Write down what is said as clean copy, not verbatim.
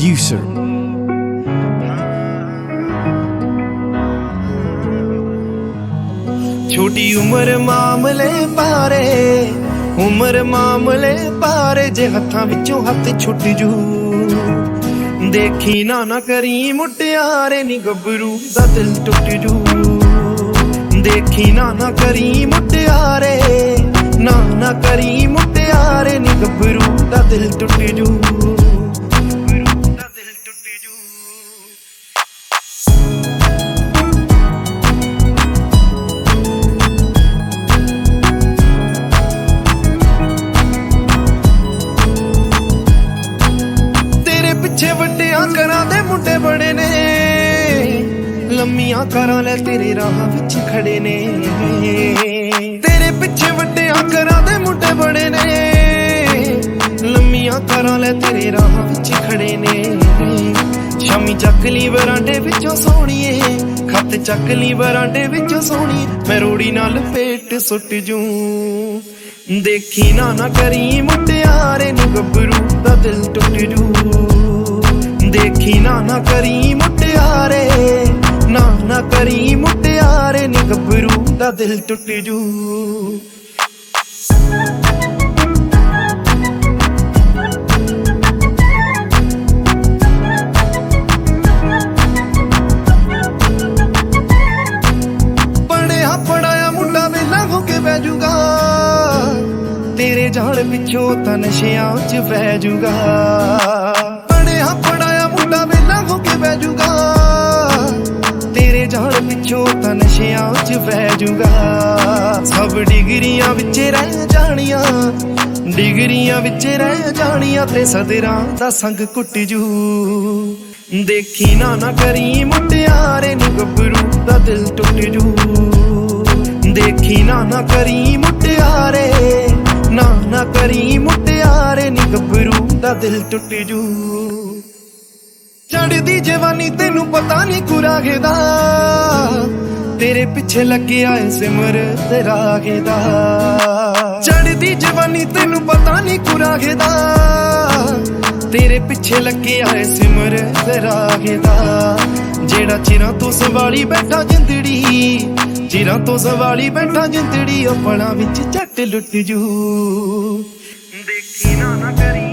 producer. छोटी उम्र मामले पारे, उम्र मामले पारे, जे हत्थां विचों हत्थ छुट जू। देखी ना करी मुटियारे नी गभरू दा दिल टुट जू। देखी ना करी मुटियारे, ना करी मुटियारे नी गभरू दा दिल टुट जू। पिछे वड्डियां करां दे मुंडे बड़े ने, लम्मियां करां ले तेरे राह विच खड़े ने। तेरे पिछे वड्डियां करां दे मुंडे बड़े ने, लम्मियां करां ले तेरे राह विच खड़े ने। शामी चक ली बरांडे विचों सोहणीए, खत चक ली बरांडे विचों सोहणी, मैं रोड़ी नाल पेट सुट जूं। देखी ना करी मुटियारे नी गभरू दा दिल टुट जू। देखी ना करी मुटियारे, ना करी मुटियारे नी गभरू दा दिल टुट जू। पढ़िया पढ़ाया मुंडा वेला हो के बह जूगा, तेरे जान पिछों तां नशियां च बह जूगा। पढ़िया पढ़ाया मुंडा वेला हो के बह जूगा, तेरे जान पिछों तां नशियां च बह जूगा। सब डिगरियां विच रह जानियां, डिगरियां विच रह जानियां, ते सदरां दा संग कुट जू। देखी ना करी मुटियारे नी गभरू दा दिल टुट जू। देखी ना करी मुटियारे, ना करी मुटियारे नी गभरू दा दिल टुट जू। चढ़दी जवानी तेनू पता नहीं कुरागे दा, तेरे पिछे लगे आए सिमर ते रागे दा। चढ़दी जवानी तेनू पता नहीं कुरागे दा, तेरे पिछे लगे आए सिमर ते रागे दा। जेड़ा चिरां तो संभाली बैठा जिंदड़ी, चिरां तो संभाली बैठा जिंदड़ी, अपना विच झट लुट जू। देखी ना करी